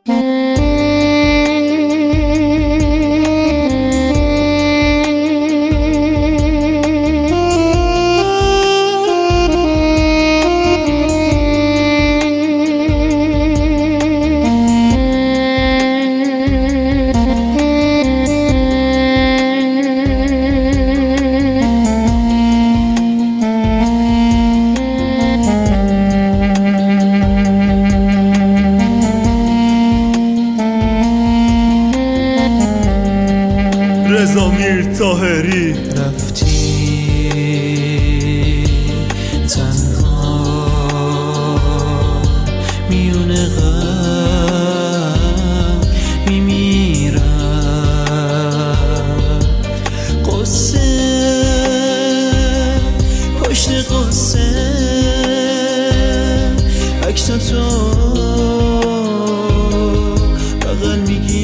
رضامیر طاهری. رفتی تنها میون غم میمیرم، قصه پشت قصه عکساتو بغل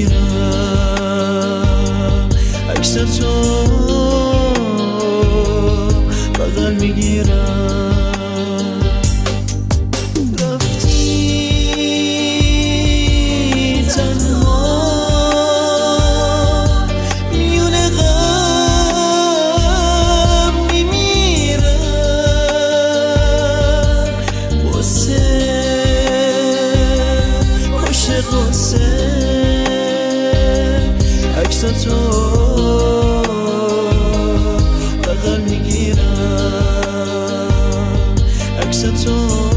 میگیرم، عکساتو بغل میگیرم. رفتی تنها میون غم میمیرم، قصه پشت قصه عکساتو بغل میگیرم، عکساتو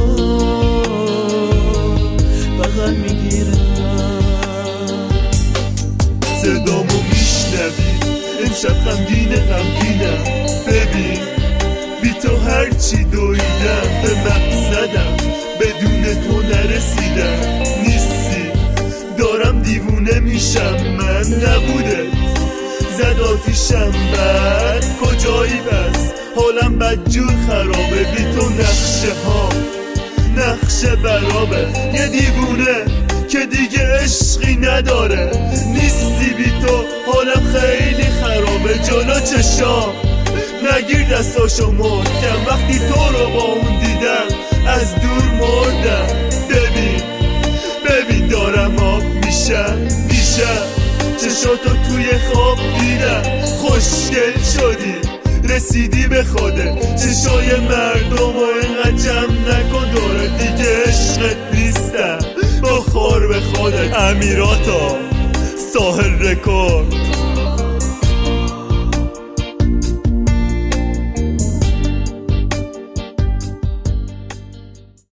بغل میگیرم. صدامو میشنوی امشب غمگینم، ببین بی تو هرچی دویدم به مقصدم، بدون تو نرسیدم، نیستی دارم دیوونه میشم، من نبودت زد آتیشم، بعد کجایی بس حالم بدجور خرابه، بی تو نقشه برابه، یه دیوونه که دیگه عشقی نداره، نیستی بی تو حالم خیلی خرابه، جلو چشام نگیر دستاشو محکم، وقتی تو رو با اون دیدم از دور مردم، ببین دارم آب میشم، چشاتو توی خواب دیدم، خوشگل شدی رسیدی به خوده، چشای مردم و اینقدر جمع نکن دوره، دیگه عشقت نیستم بخور به خودت. امیراتا ساحل رکورد.